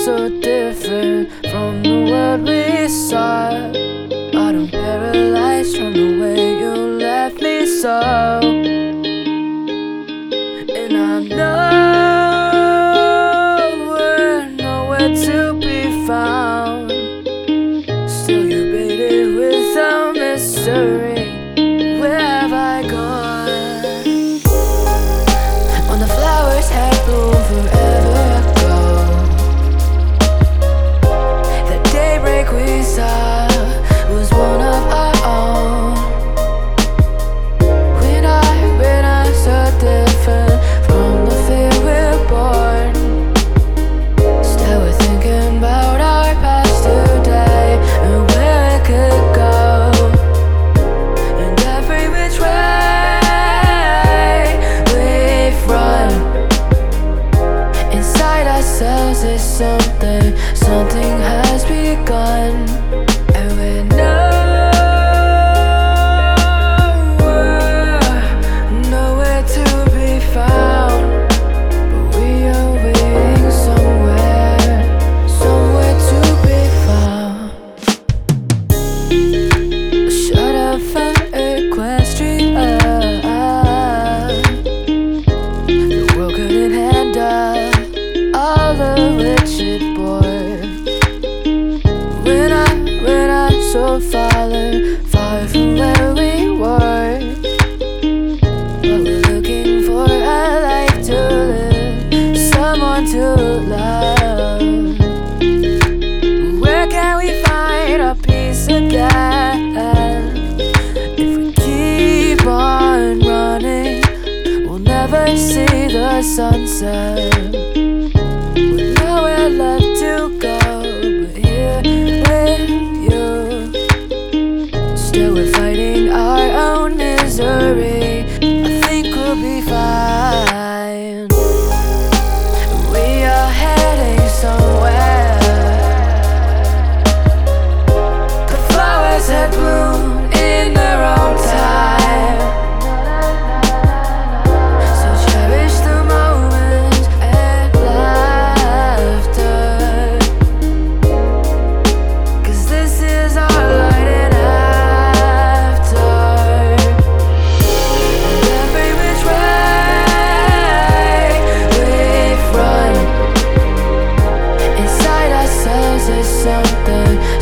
so different from the world we saw. But I'm paralyzed from the way you left me so. And I'm nowhere to be found. Still you're baited with a mystery. Where have I gone? When the flowers had bloomed forever ago, the daybreak we saw was one of our own. When I so different from the fear we're born. Still we're thinking about our past today and where it could go. And every which way we've run, inside ourselves is something has begun. And we're nowhere to be found. But we are waiting somewhere to be found. Shut up from Equestria. The world couldn't handle all the which it bore. When I saw falling far from where we were. But we're looking for a life to live, someone to love. Where can we find our peace again? If we keep on running, we'll never see the sunset. With nowhere left to go but here with you. Still we're fighting our own misery. I think we'll be fine. We are heading somewhere. The flowers had bloomed in their own time. So cherish the moments and laughter, 'cause this is our light and after. And every which way we've run, inside ourselves is